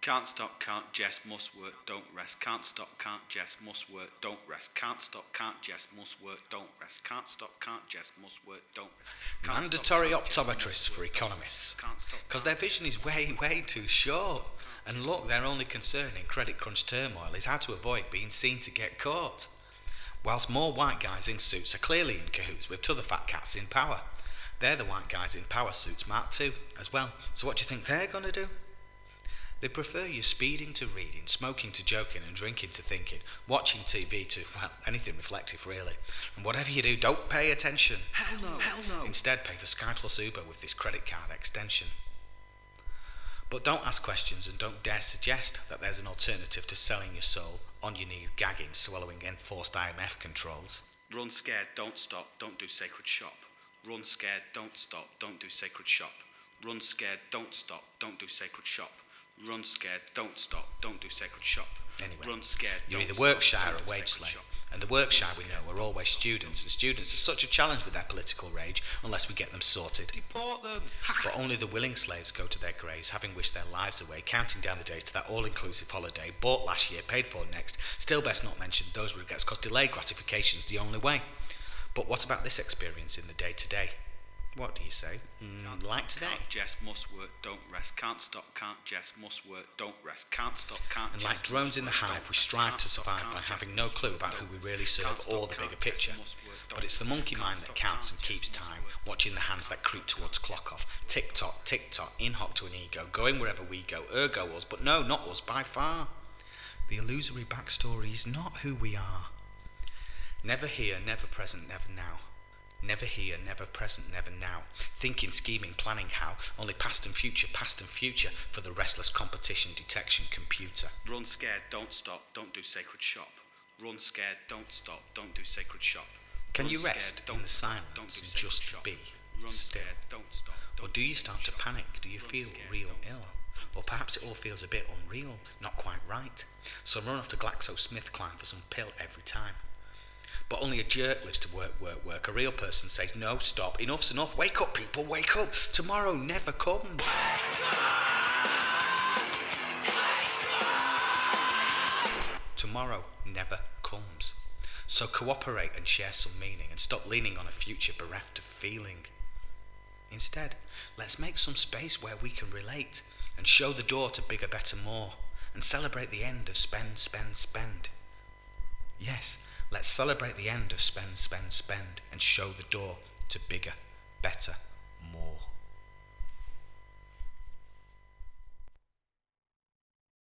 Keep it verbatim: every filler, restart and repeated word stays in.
Can't stop, can't jest, must work, don't rest. Can't stop, can't jest, must work, don't rest. Can't stop, can't jest, must work, don't rest. Can't stop, can't jest, must work, don't rest. Can't Mandatory stop, can't jest, optometrists must for work, don't economists. rest. Can't stop, Because their can't vision jest, is way, way too short. And look, their only concern in credit crunch turmoil is how to avoid being seen to get caught. Whilst more white guys in suits are clearly in cahoots with t'other fat cats in power. They're the white guys in power suits Mark two as well. So what do you think they're going to do? They prefer you speeding to reading, smoking to joking and drinking to thinking, watching T V to, well, anything reflective really. And whatever you do, don't pay attention. Hell no, hell no. Instead, pay for Sky Plus Uber with this credit card extension. But don't ask questions and don't dare suggest that there's an alternative to selling your soul, on your knees gagging, swallowing enforced I M F controls. Run scared, don't stop, don't do sacred shop. Run scared, don't stop, don't do sacred shop. Run scared, don't stop, don't do sacred shop. Run scared, don't stop, don't do sacred shop. Anyway, Run scared, you're don't either stop, Workshire don't or do wage sacred slave. shop. And the Workshire we know are always students, and students are such a challenge with their political rage unless we get them sorted. Deport them. But only the willing slaves go to their graves, having wished their lives away, counting down the days to that all-inclusive holiday, bought last year, paid for next. Still best not mention those regrets, because delayed gratification's the only way. But what about this experience in the day-to-day? What do you say? Mm, like today? Can't jest, must work, don't rest. Can't stop, can't jest, must work, don't rest. Can't stop, can't And jest, like drones must in the work, hive, don't we rest. strive Can't to stop, survive can't by jest, having no must clue work, about who don't we rest. really serve Can't stop, or the can't bigger jest, picture. must work, don't But it's the rest. monkey Can't mind stop, that counts and can't keeps jest, must time, work, watching the hands that creep towards clock off. Tick-tock, tick-tock, in-hock to an ego, going wherever we go, ergo us, but no, not us by far. The illusory backstory is not who we are. Never here, never present, never now. Never here, never present, never now. Thinking, scheming, planning how. Only past and future, past and future for the restless competition detection computer. Run scared, don't stop, don't do sacred shop. Run scared, don't stop, don't do sacred shop. Can Run you scared, rest don't in the stop, silence don't do and sacred just shop. be Run still? scared, don't stop, Or don't do you sacred start to shop. panic? Do you Run feel scared, real don't ill? stop. Or perhaps it all feels a bit unreal, not quite right. So run off to GlaxoSmithKline for some pill every time. But only a jerk lives to work, work, work. A real person says, no, stop, enough's enough. Wake up, people, wake up. Tomorrow never comes. Tomorrow never comes. So cooperate and share some meaning and stop leaning on a future bereft of feeling. Instead, let's make some space where we can relate and show the door to bigger, better, more and celebrate the end of spend, spend, spend. Yes, let's celebrate the end of spend, spend, spend and show the door to bigger, better, more.